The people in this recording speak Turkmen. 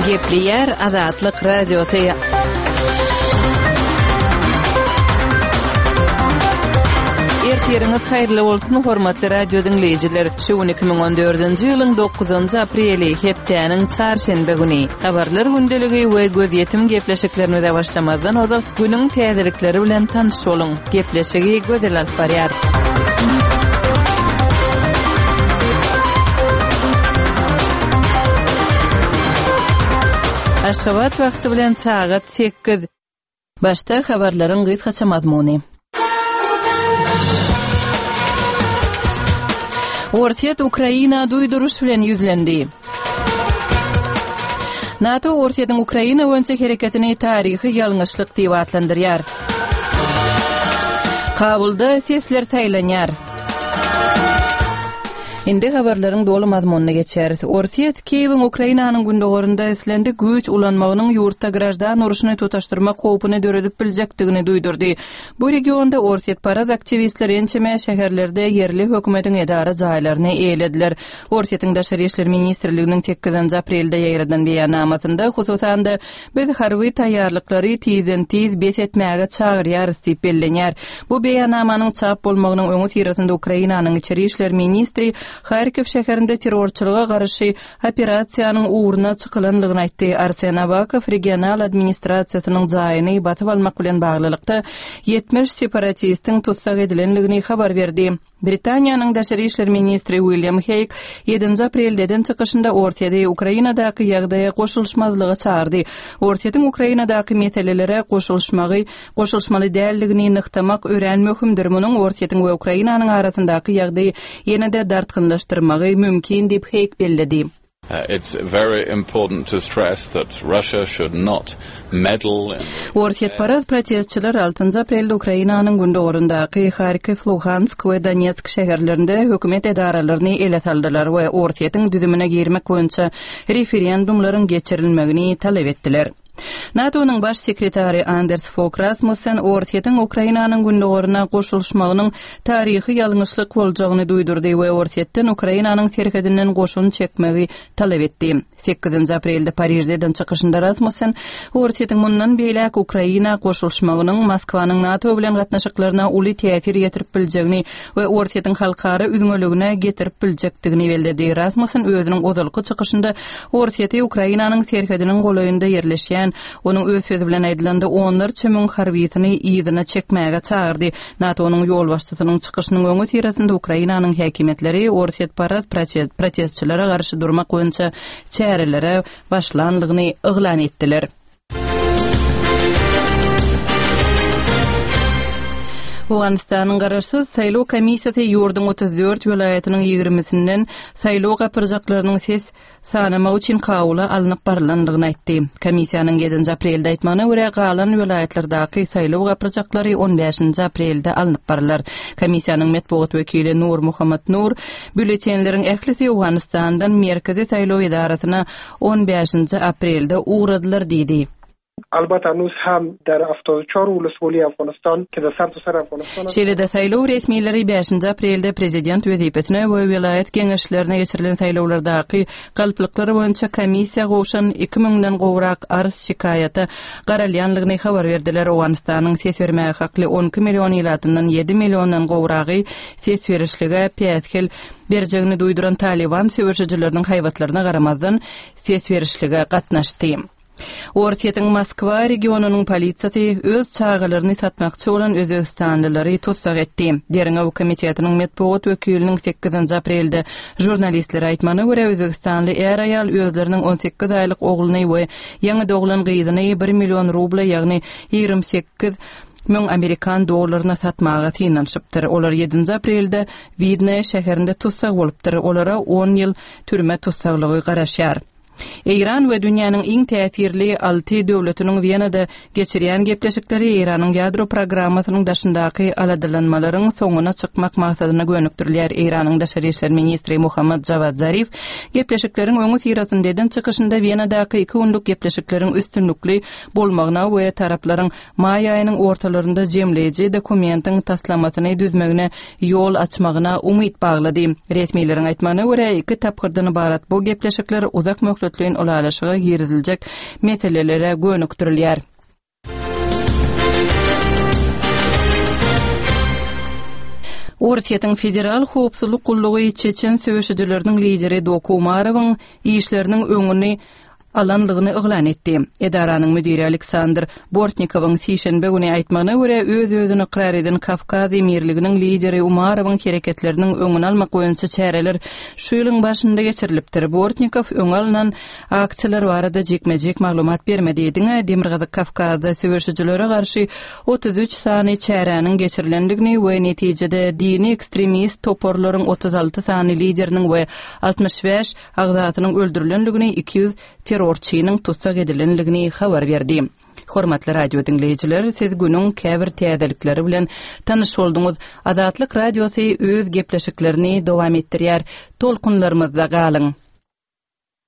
Gepli yer Azatlyk radiosu. Ertiriniz hayırlı bolsun hormatly radio dinleyijiler. Şu 2014-nji ýylyň 9-njy apreli hepdeniň çarşembe güni. Habarlar gündeligi we göz ýetim gepleşiklerini de başlamazdan ozal günüň täzelikleri bilen tanyş bolun. Gepleşigi gözel alyp barýar. Aşgabat wagty bilen sagat 8. Başta habarlaryň gysgaça mazmuny. Ortiýet Ukraina duýduruş bilen ýüzlendi. NATO Ortiýetiň Ukraina boýunça hereketini taryhy ýalňyşlyk diýip atlandyrýar. Kabulda sesler taýlanýar. Indi habarlaryň dolu mazmunyna geçeriz. Ortiýet Kiýewiň Ukrainanyň gündegorunda islendi güç ulanmagynyň ýurtda grajdan uruşyny tutaşdyrmak howpuny döredip biljekdigini duýdurdy. Bu regionda Ortiýet paraz aktivistleri ençeme şäherlerde yerli hökümetiň edara jaýlaryny eýlediler. Ortiýetiň Daşary işler ministrliginiň 8-nji aprelde ýaýradan beýanamatynda hususan da biz harby taýýarlyklary tiz bes etmäge çagyrýar diýip bellenýär. Bu beýanamanyň çap bolmagynyň öňü tirasynda Ukrainanyň içeri işler ministri Harkiv şäherinde terrorçylyga garşy operasiýanyň uğruna çykylandygyny aýtdy. Arsen Avakov regional administrasiýasynyň jaýyny batyp almak bilen baglylykda 70 separatistiň tutsak edilenligini habar berdi. Britaniýanyň Daşary işler ministri William Hague 7 aprelden çykyşynda Ortiýetde Ukrainadaky ýagdaýa goşulşmazlygy çağırdy. Ortiýetiň Ukrainadaky meselelere goşulşmaly däldigini nyktamak ören möhümdir. Munyň Ortiýetiň we Ukrainanyň arasyndaky ýagdaýy ýene-de dartgynlaşdyrmagy mümkin diýip Hague belledi. It's very important to stress that Russia should not meddle in... Ortiýet paraz protestçiler 6 aprelde Ukrainanyň gündegorundaky Harkiv, Luhansk we Donetsk şäherlerinde hökümet edaralaryny ele saldylar we Ortiýetiň düzümine girmek boýunça referendumlaryň geçirilmegini talap etdiler. NATO'nun baş sekretari Anders Fogh Rasmussen Ortiýetiň Ukrainanyň gündegoruna goşulşmagynyň taryhy ýalňyşlyk boljagyny duýdurdy we Ortiýetden Ukrainanyň serhedinden goşun çekmegi talap etdi. 8 aprelde Parisden çykyşynda Rasmussen Ortiýetiň mundan beýlek Ukraina goşulşmagynyň Moskwanyň NATO bilen gatnaşyklaryna uly täsir ýetirip biljegini we Ortiýetiň halkara üňeligine getirip biljekdigini bellädi. Rasmussen özüniň ozalky çykyşynda Ortiýeti Ukrainanyň serhediniň golaýynda ýerleşýän onun öz sözü bilen aýdylanda onlarça müň harbiýetini ýygyna çekmäge çağırdy. NATO'nun ýol başçysynyň çykyşynyň öňü tirasynda Ukrainanyň häkimetleri Ortiýet paraz protestçilere garşy durmak boýunça çärelere başlandygyny yglan etdiler. Awganistanyň garaşsyz saýlaw komissiýasy ýurdun 34 welaýatynyň 20-sinden saýlaw gapyrjaklarynyň ses sanamagy üçin kabula alınıp barlandygyny aýtdy. Komissiýanyň 7 aprelde aýtmagyna görä galan welaýatlardaky saýlaw gapyrjaklary 15 aprelde alınıp barlar. Komissiýanyň medeniýet wekili Nur Muhammad Nur bületenleriň ählisi Awganistandan merkezi saýlaw edarasyna 15 aprelde uğradylar diýdi. البته هنوز هم در 74 ولسوالی افغانستان که در سرتاسر افغانستان Şeýlede saýlaw resmiýetleri 5 aprelde prezident wezipetine we vilayet geňeşlerine geçirilen saýlawlardaky galplyklary boýunça komissiýa goşan 2000den gowrak arz şikayaty garalýanlygyny habar berdiler. Awganistanyň ses bermäge hakly 12 million ýylatyndan 7 millionyň gowragy ses berişlige päskel berjegini duýduran Taliban söwürçileriniň haýwatlaryna garamazdan ses berişlige gatnaşdy. Ortiýetiň Moskwa regionunyň polisiýasy öz çağalaryny satmakçy bolan Özbekistanlylary tutsak etdi. Deriňe komitetining medeniýet wekiliniň 8 aprelde jurnalistlere aýtmagyna görä Özbekistanly er aýal özleriniň 18 aýlyk ogluny we ýa-ni doglan gyzyny 1 million rubla ýagny 28 1000 Amerikan dollaryna satmaga synanypdyr. Olar 7 aprelde Vidne şäherinde tutsak bolupdyr. Olara 10 ýyl türme tutsaklygy garaşýar. Iran we dünýäniň iň täsirli 6 döwletiniň Wienada geçirýän gepleşikleri Iranyň ýadro programmasynyň daşyndaky aladylanmalaryň soňuna çykmak maksadyna gönükdirler. Iranyň Daşary işler ministri Muhammad Javad Zarif gepleşikleriň öňü sirasyndan çykışynda Wienadaky 2 günlük gepleşikleriň üstünlükli bolmagyna we taraplaryň may aýynyň ortalarynda jemleýici dokumentiň taslamasyny düzmegine ýol açmagyna umyt baglady. Resmiýetlerin aýtmagyna görä 2 tapgyrdan ibarat bu gepleşikler uzak höşetliğin olalaşyga girdiljek meselelere gönükdirilýär. Ortiýetiň federal howpsuzlyk gullugy Çeçen söýüşçileriniň lideri Doku Umarowyň işleriniň öňüni alanlygyny yglan etdi. Edaranyň müdiri Aleksandr Bortnikowyň sişenbe güni aýtmagyna görä öz-özüni iqrar eden Kafkaz emirliginiň lideri Umarowyň hereketleriniň öňüni almak boýunça çäreler şu ýylyň başynda geçirilipdir. Bortnikow öňalnan aksiýalar barada jekmejek maglumat bermedi diýdi. Demirgazyk Kafkazda söýüşçilere garşy 33 sany çäreniň geçirilendigini we netijede dini ekstremist toporlaryň 36 sany lideriniň we 65 agzatynyň öldürilendigini 200 terrorçynyň tutsak edilenligini habar berdi. Hormatly radio dinleyijiler, siz günüň käbir täzelikleri bilen tanyş bolduňyz. Azatlyk radiosu öz gepleşiklerini dowam etdirýär. Tolkunlarymyzda galyň.